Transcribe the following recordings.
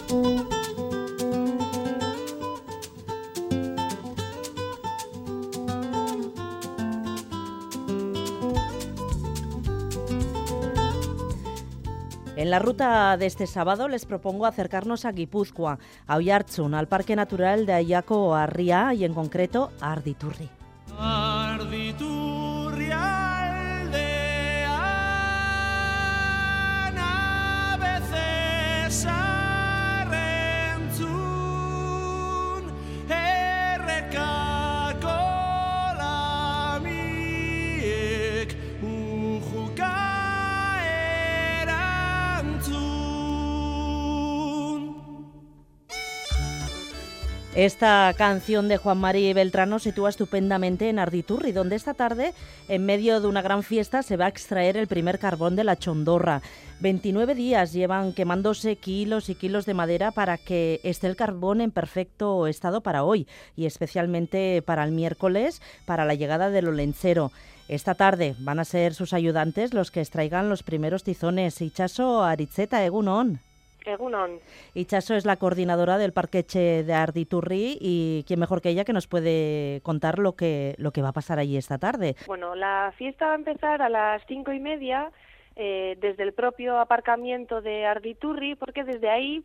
En la ruta de este sábado les propongo acercarnos a Guipúzcoa, a Oiartzun, al Parque Natural de Aiako Arria y en concreto a Arditurri. Arditurri aldean abezez arrentzun errekako lamiek ujuka. Esta canción de Juan Mari Beltrano sitúa estupendamente en Arditurri, donde esta tarde, en medio de una gran fiesta, se va a extraer el primer carbón de la chondorra. 29 días llevan quemándose kilos y kilos de madera para que esté el carbón en perfecto estado para hoy, y especialmente para el miércoles, para la llegada del olentzero. Esta tarde van a ser sus ayudantes los que extraigan los primeros tizones. Itxaso Aritzeta, egunon. Egunon. Itxaso es la coordinadora del Parqueche de Arditurri y quién mejor que ella que nos puede contar lo que va a pasar allí esta tarde. Bueno, la fiesta va a empezar a las 5:30 desde el propio aparcamiento de Arditurri, porque desde ahí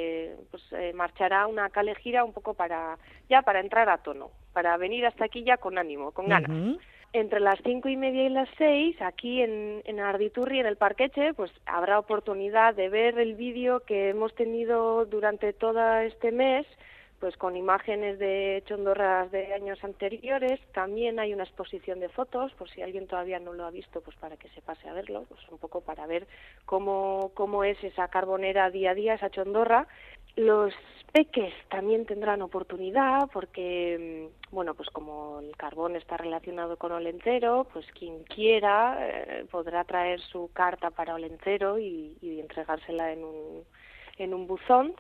marchará una calejira un poco para entrar a tono, para venir hasta aquí ya con ánimo, con ganas. Uh-huh. Entre las 5:30 y las 6, aquí en Arditurri, en el Parqueche, pues habrá oportunidad de ver el vídeo que hemos tenido durante todo este mes, pues con imágenes de chondorras de años anteriores. También hay una exposición de fotos, por si alguien todavía no lo ha visto, pues para que se pase a verlo, pues un poco para ver cómo es esa carbonera día a día, esa chondorra. Los peques también tendrán oportunidad porque, bueno, pues como el carbón está relacionado con olentzero, pues quien quiera podrá traer su carta para olentzero y entregársela en un buzón.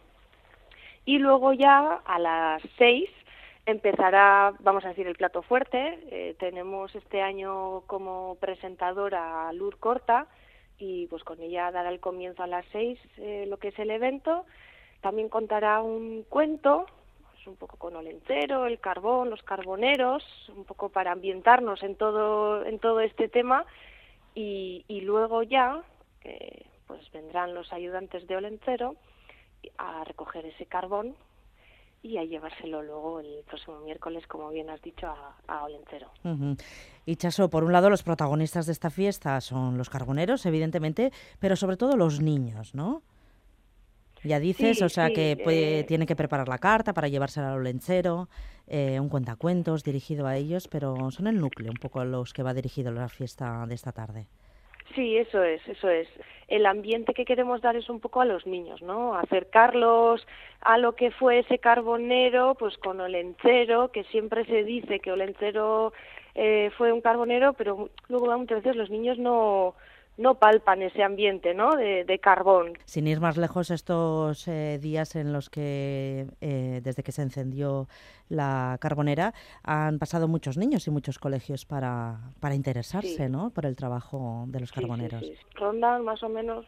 Y luego ya a las 6 empezará, vamos a decir, el plato fuerte. Tenemos este año como presentadora a Lur Corta y pues con ella dará el comienzo a las 6 lo que es el evento. También contará un cuento, pues un poco con olentzero, el carbón, los carboneros, un poco para ambientarnos en todo este tema y luego ya pues vendrán los ayudantes de olentzero a recoger ese carbón y a llevárselo luego el próximo miércoles, como bien has dicho, a olentzero. Uh-huh. Itxaso, por un lado los protagonistas de esta fiesta son los carboneros, evidentemente, pero sobre todo los niños, ¿no? Ya dices, sí, que tiene que preparar la carta para llevársela al olentzero, un cuentacuentos dirigido a ellos, pero son el núcleo un poco a los que va dirigido la fiesta de esta tarde. Sí, eso es. El ambiente que queremos dar es un poco a los niños, ¿no? Acercarlos a lo que fue ese carbonero, pues con olentzero, que siempre se dice que olentzero fue un carbonero, pero luego muchas veces los niños no palpan ese ambiente, ¿no? de carbón. Sin ir más lejos, estos días en los que, desde que se encendió la carbonera, han pasado muchos niños y muchos colegios para interesarse, sí, ¿no? Por el trabajo de los carboneros. Sí. Rondan más o menos,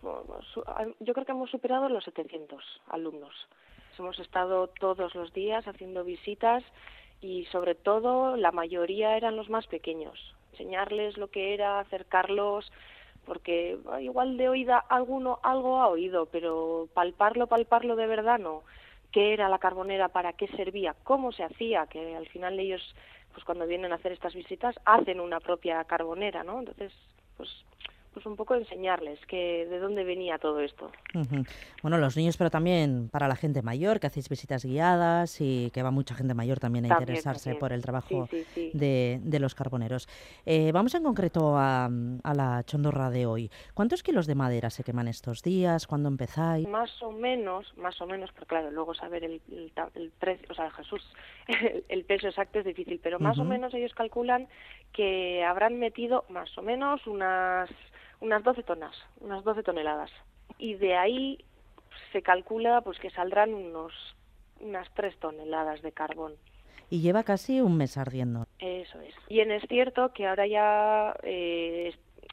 yo creo que hemos superado los 700 alumnos. Hemos estado todos los días haciendo visitas y sobre todo la mayoría eran los más pequeños. Enseñarles lo que era, acercarlos, porque igual de oída alguno algo ha oído, pero palparlo de verdad no. ¿Qué era la carbonera? ¿Para qué servía? ¿Cómo se hacía? Que al final ellos, pues cuando vienen a hacer estas visitas, hacen una propia carbonera, ¿no? Entonces, pues un poco enseñarles que de dónde venía todo esto. Uh-huh. Bueno, los niños, pero también para la gente mayor, que hacéis visitas guiadas y que va mucha gente mayor también a interesarse por el trabajo de los carboneros. Vamos en concreto a la chondorra de hoy. ¿Cuántos kilos de madera se queman estos días? ¿Cuándo empezáis? Más o menos, pero claro, luego saber el precio, o sea, Jesús, el peso exacto es difícil, pero más o menos ellos calculan que habrán metido más o menos unas 12 toneladas. Y de ahí se calcula pues que saldrán unas 3 toneladas de carbón. Y lleva casi un mes ardiendo. Eso es. Bien es cierto que ahora ya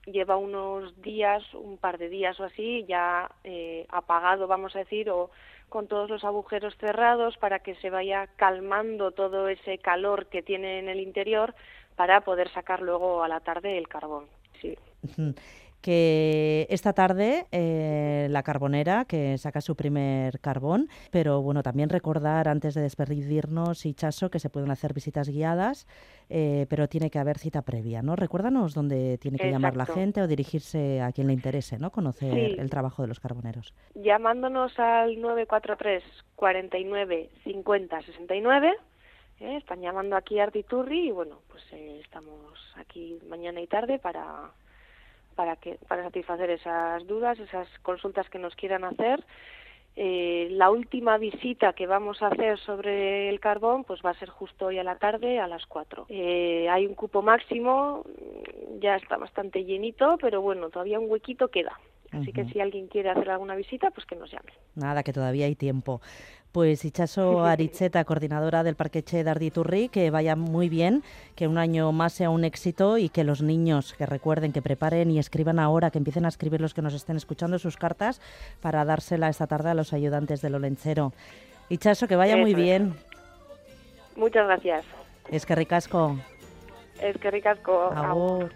lleva unos días, un par de días o así, ya apagado, vamos a decir, o con todos los agujeros cerrados para que se vaya calmando todo ese calor que tiene en el interior para poder sacar luego a la tarde el carbón. Sí. Que esta tarde la carbonera que saca su primer carbón, pero bueno, también recordar antes de despedirnos, Itxaso, que se pueden hacer visitas guiadas, pero tiene que haber cita previa, ¿no? Recuérdanos dónde tiene que llamar la gente o dirigirse a quien le interese, ¿no? Conocer el trabajo de los carboneros. Llamándonos al 943 49 50 69. Están llamando aquí a Arditurri y bueno, pues estamos aquí mañana y tarde para satisfacer esas dudas, esas consultas que nos quieran hacer. La última visita que vamos a hacer sobre el carbón pues va a ser justo hoy a la tarde a las 4. Hay un cupo máximo, ya está bastante llenito, pero bueno, todavía un huequito queda. Así que si alguien quiere hacer alguna visita, pues que nos llame. Nada, que todavía hay tiempo. Pues Itxaso Aritzeta, coordinadora del Parquetxe de Arditurri, que vaya muy bien, que un año más sea un éxito y que los niños, que recuerden, que preparen y escriban ahora, que empiecen a escribir los que nos estén escuchando sus cartas para dársela esta tarde a los ayudantes del Olentzero. Itxaso, que vaya muy bien. Muchas gracias. Eskerrik asko. Eskerrik asko. Agur.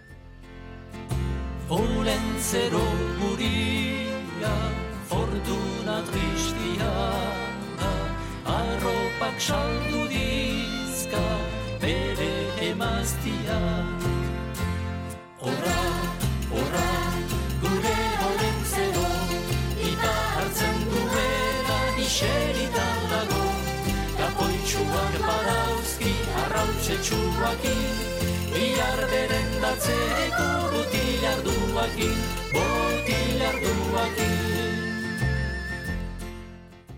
Olentzero guria, fortuna tristia da, arropak saldu dizka, bere emaztia. Horra, horra, gure Olentzero, ita hartzen duela iserita dago, kapoitxuak badauzki, arrautzetsuakin, bihar berendatzeko botilarduakin.